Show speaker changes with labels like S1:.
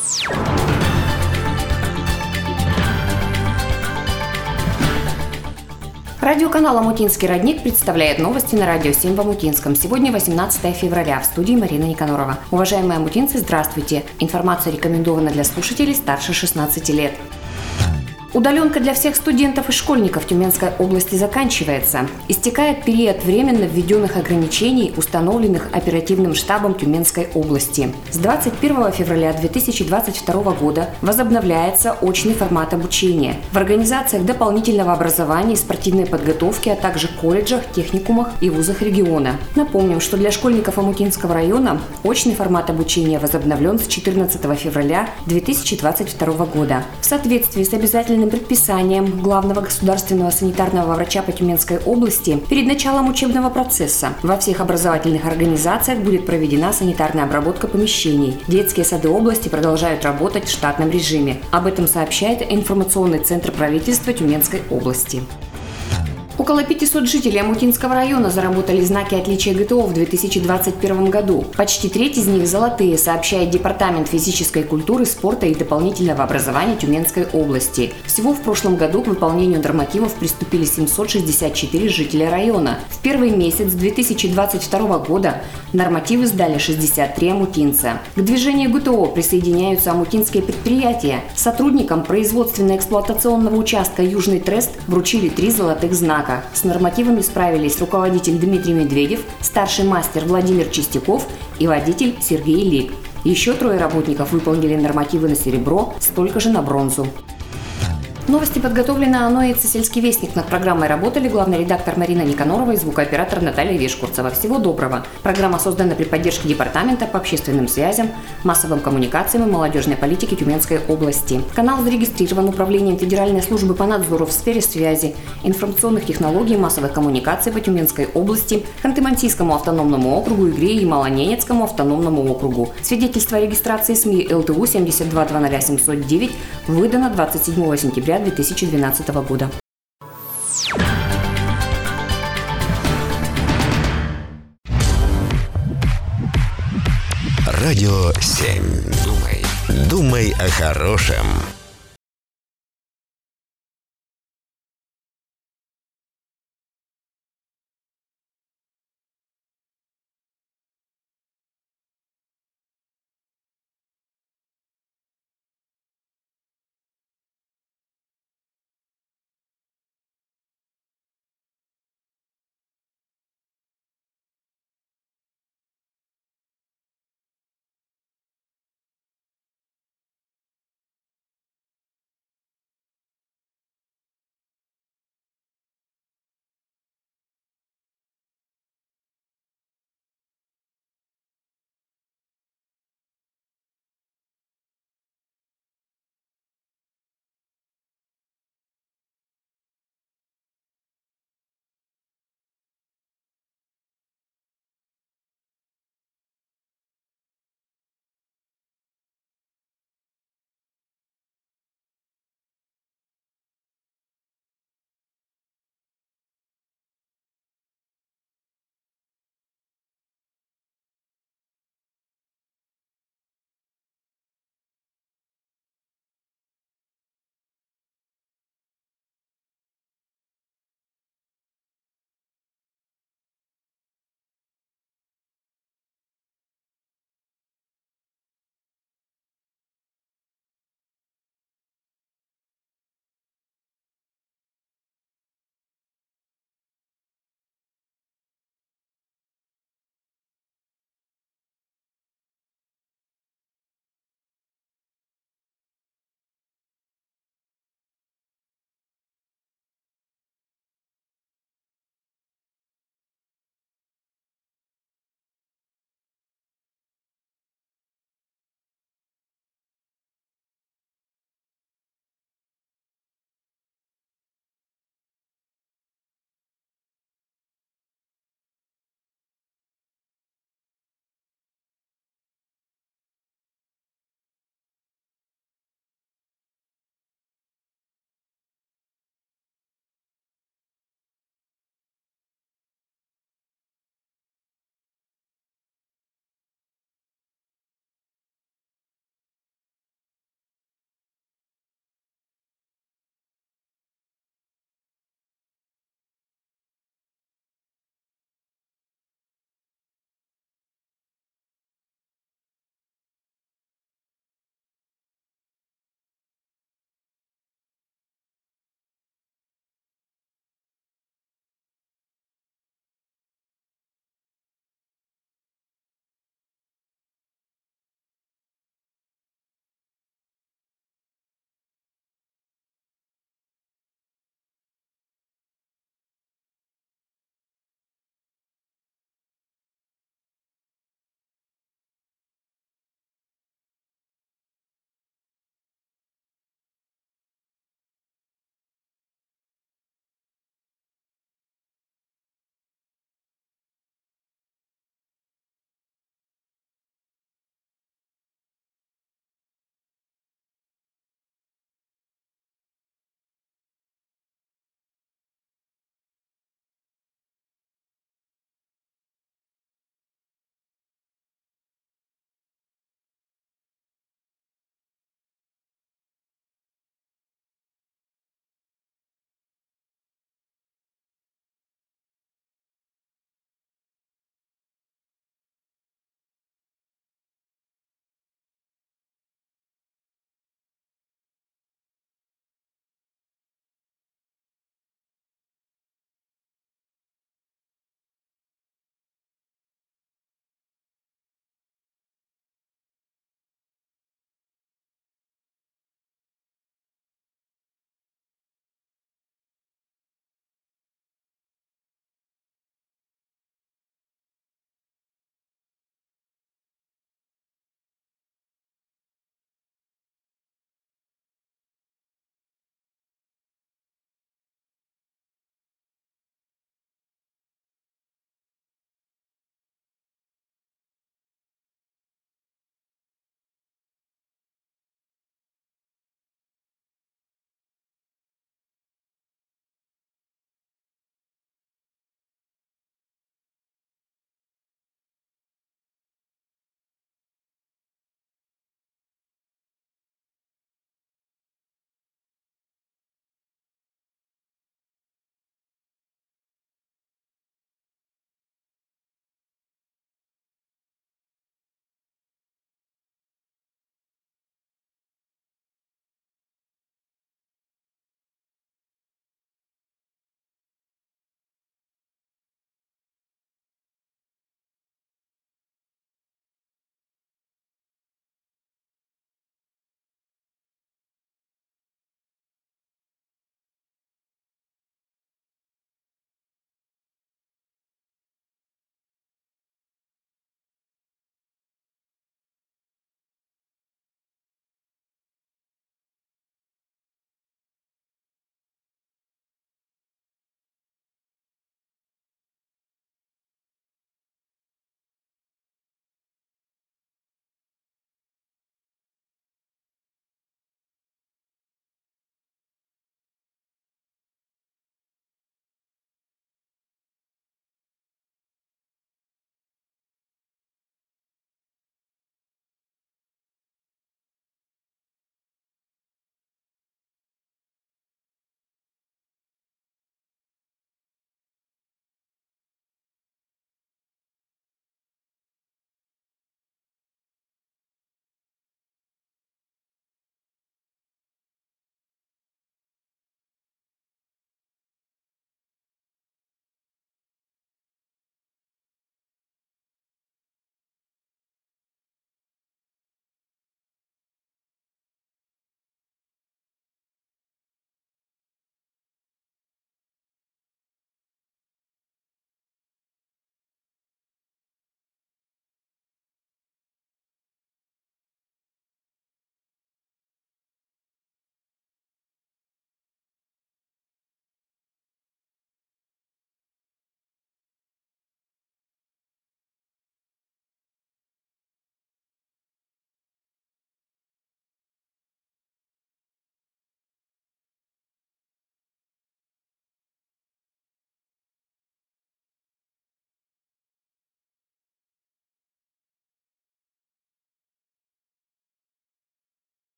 S1: Радиоканал «Омутинский родник» представляет новости на радио 7 в Омутинском. Сегодня 18 февраля. В студии Марина Никанорова. Уважаемые омутинцы, здравствуйте. Информация рекомендована для слушателей старше 16 лет. Удаленка для всех студентов и школьников Тюменской области заканчивается. Истекает период временно введенных ограничений, установленных оперативным штабом Тюменской области. С 21 февраля 2022 года возобновляется очный формат обучения в организациях дополнительного образования и спортивной подготовки, а также колледжах, техникумах и вузах региона. Напомним, что для школьников Омутинского района очный формат обучения возобновлен с 14 февраля 2022 года. В соответствии с обязательным предписанием главного государственного санитарного врача по Тюменской области перед началом учебного процесса во всех образовательных организациях будет проведена санитарная обработка помещений. Детские сады области продолжают работать в штатном режиме. Об этом сообщает информационный центр правительства Тюменской области. Около 500 жителей Омутинского района заработали знаки отличия ГТО в 2021 году. Почти треть из них золотые, сообщает Департамент физической культуры, спорта и дополнительного образования Тюменской области. Всего в прошлом году к выполнению нормативов приступили 764 жителя района. В первый месяц 2022 года нормативы сдали 63 омутинца. К движению ГТО присоединяются омутинские предприятия. Сотрудникам производственно-эксплуатационного участка «Южный Трест» вручили 3 золотых знака. С нормативами справились руководитель Дмитрий Медведев, старший мастер Владимир Чистяков и водитель Сергей Лик. Еще 3 работников выполнили нормативы на серебро, столько же на бронзу. Новости подготовлены ОНОИЦ «Сельский вестник». Над программой работали главный редактор Марина Никанорова и звукооператор Наталья Вешкурцева. Всего доброго. Программа создана при поддержке Департамента по общественным связям, массовым коммуникациям и молодежной политике Тюменской области. Канал зарегистрирован Управлением Федеральной службы по надзору в сфере связи, информационных технологий и массовых коммуникаций по Тюменской области, Ханты-Мансийскому автономному округу, Игре и Ямало-Ненецкому автономному округу. Свидетельство о регистрации СМИ ЛТУ 7200709 выдано 27 сентября 2012 года.
S2: Радио 7. Думай о хорошем.